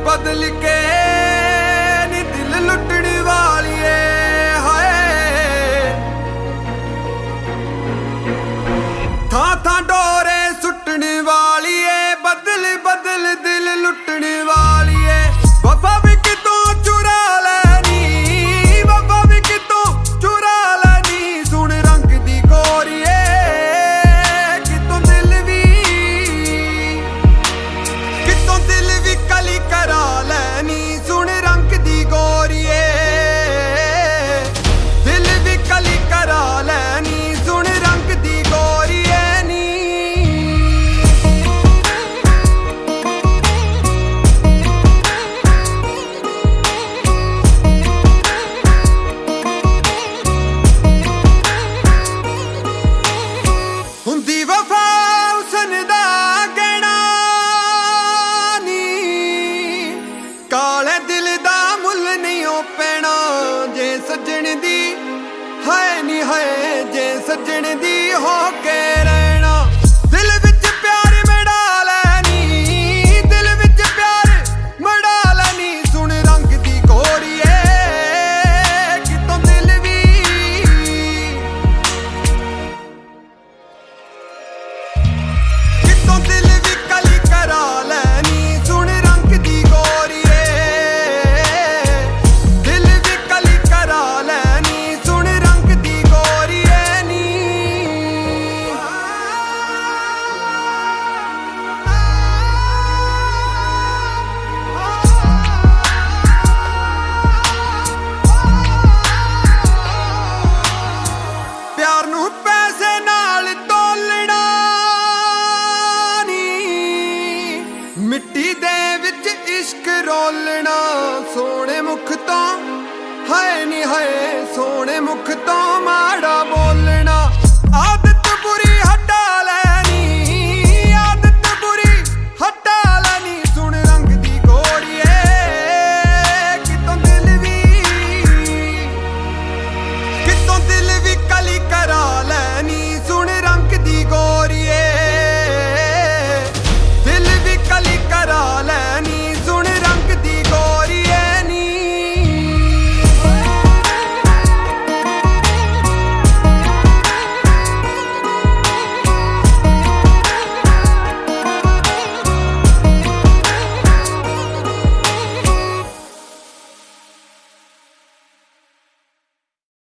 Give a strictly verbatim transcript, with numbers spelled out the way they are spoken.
बदल के नी दिल लुटण वालिए हाय था था डोरे सुटण वालिए बदल बदल दिल लुटण वालिए वफा भी कितों चुरा लैनी वफा भी कितों चुरा लैनी सुन रंग दी गोरिए कितों दिल भी कितों दिल भी कली करा लैनी सुन रंग दी गोरिए दिल भी कली करा लैनी सुन रंग दी गोरिए नी हुंदी वफा हुसन दा गहना नी काले दिल दा मुल नहीं ओ पैना जे सजण दी है नी है जे सजण दी हो के रहना दिल विच प्यार मड़ा लैनी दिल विच प्यार मड़ा लैनी सुन रंग दी गोरिए कितों दिल भी कितों दिल भी कली करा लैनी सुन रंग दी गोरिए दिल भी कली करा लैनी सुन रंग दी गोरिए नी प्यार नूं पैसे नाल तोलना नी मिट्टी दे विच इश्क रोलना सोने मुख तो है नी है सोने मुख तो माड़ा बोल